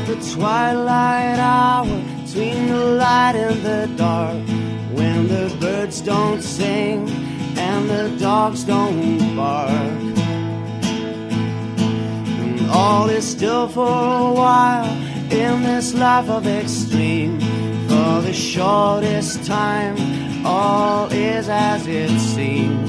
love the twilight hour, between the light and the dark, when the birds don't sing and the dogs don't bark, and all is still for a while in this life of extreme. For the shortest time, all is as it seems.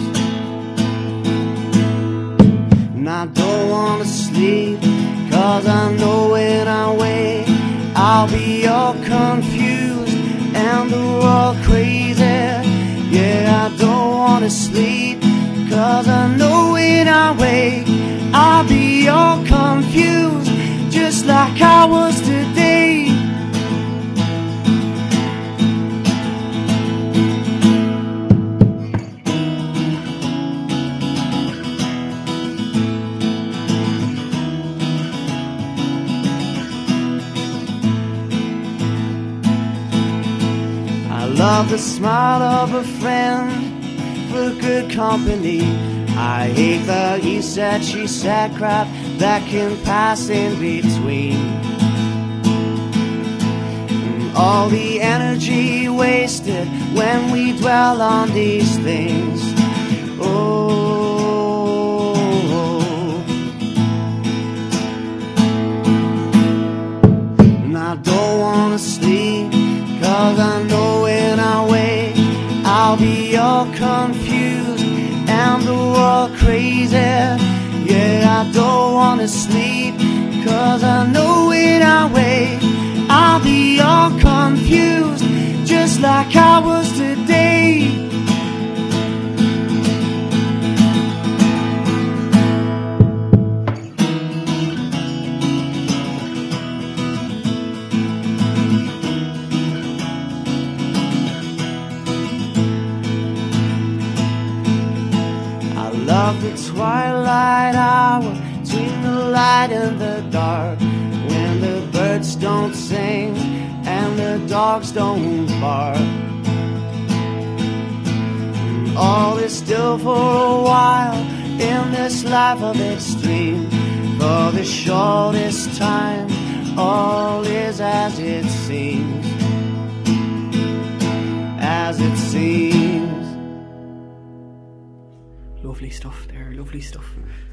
And I don't want to sleep, 'cause I know when I wake I'll be all confused and the world crazy. Yeah, I don't want to sleep, 'cause I know when I wake I'll be all confused, just like I was today. I love the smile of a friend for good company. I hate the he said, she said crap that can pass in between. And all the energy wasted when we dwell on these things. Oh, and I don't want to sleep, 'cause I know when I wake I'll be all confused and the world crazy. Yeah, I don't want to sleep, 'cause I know when I wake I'll be all confused, just like I was today. Love the twilight hour, between the light and the dark, when the birds don't sing and the dogs don't bark, and all is still for a while in this life of extreme. For the shortest time, all is as it seems, as it seems. Lovely stuff there, lovely stuff.